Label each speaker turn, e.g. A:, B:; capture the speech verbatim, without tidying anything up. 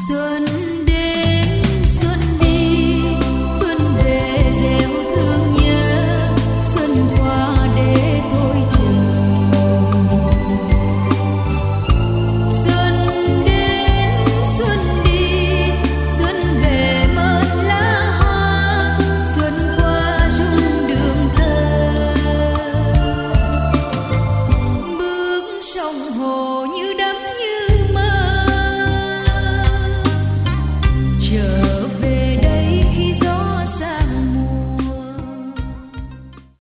A: Xuân đến xuân đi, xuân về đều thương nhớ, xuân qua để tôi chờ. Xuân đến xuân đi, xuân về mơn lá hoa, xuân qua rung đường thơ. Bước sông hồ như đã